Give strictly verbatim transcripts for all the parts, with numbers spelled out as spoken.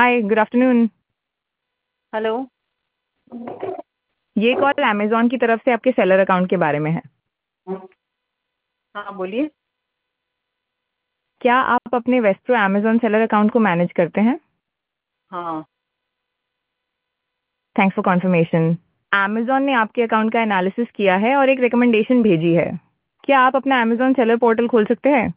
हाय, good afternoon. Hello. ये call Amazon की तरफ से आपके सेलर अकाउंट के बारे में है। हाँ, बोलिए। क्या आप अपने वेस्प्रो अमेज़न सेलर अकाउंट को मैनेज करते हैं? हाँ। Thanks for conformation. अमेज़न ने आपके अकाउंट का एनालिसिस किया है और एक रिकमेंडेशन भेजी है। क्या आप अपना अमेज़न सेलर पोर्टल खोल सकते हैं?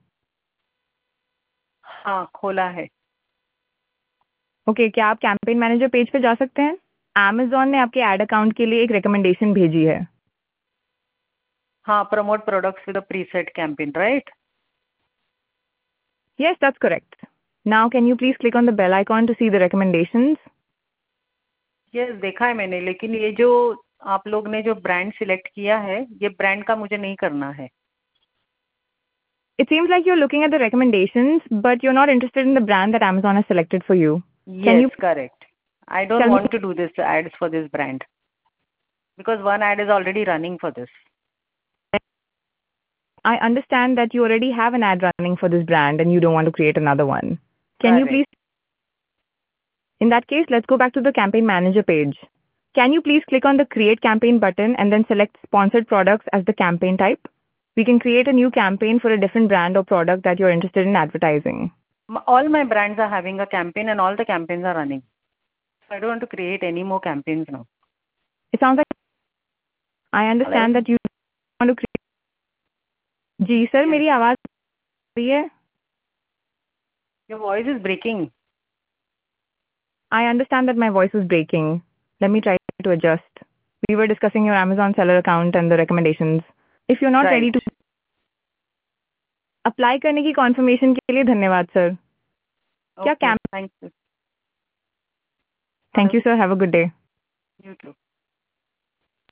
हाँ, खोला है। ओके, क्या आप कैंपेन मैनेजर पेज पे जा सकते हैं? अमेज़न ने आपके एड अकाउंट के लिए एक रिकमेंडेशन भेजी है। हाँ, promote products with a preset campaign, right? Yes, that's correct. Now, can you please click on the bell icon to see the recommendations? Yes, देखा है मैंने, लेकिन ये जो आप लोग ने जो ब्रांड सिलेक्ट किया है, ये ब्रांड का मुझे नहीं करना है। It seems like you're looking at the recommendations, but you're not interested in the brand that Amazon has selected for you. Can you yes, correct. I don't tell me? Want to do this ads for this brand because one ad is already running for this. I understand that you already have an ad running for this brand and you don't want to create another one. Can you please, correct. in that case, let's go back to the campaign manager page. Can you please click on the create campaign button and then select sponsored products as the campaign type? We can create a new campaign for a different brand or product that you're interested in advertising. All my brands are having a campaign and all the campaigns are running. So I don't want to create any more campaigns now. It sounds like I Hello? understand that you want to create. जी sir, Yes. मेरी आवाज़ आ रही है? Your voice is breaking. I understand that my voice was breaking. Let me try to adjust. We were discussing your Amazon seller account and the recommendations. If you're not ready Right. to apply करने की confirmation के लिए धन्यवाद sir. क्या Okay. Camp Thank you. Thank Hello. You sir, have a good day. You too.